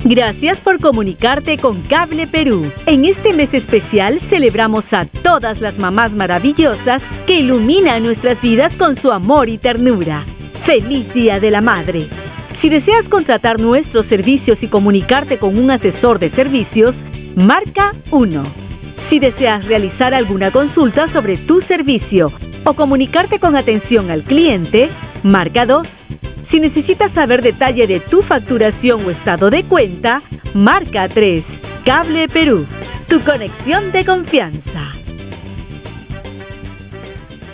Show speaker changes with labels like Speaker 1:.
Speaker 1: Gracias por comunicarte con Cable Perú. En este mes especial celebramos a todas las mamás maravillosas que iluminan nuestras vidas con su amor y ternura. ¡Feliz Día de la Madre! Si deseas contratar nuestros servicios y comunicarte con un asesor de servicios, marca 1. Si deseas realizar alguna consulta sobre tu servicio o comunicarte con atención al cliente, marca 2. Si necesitas saber detalle de tu facturación o estado de cuenta, marca 3. Cable Perú, tu conexión de confianza.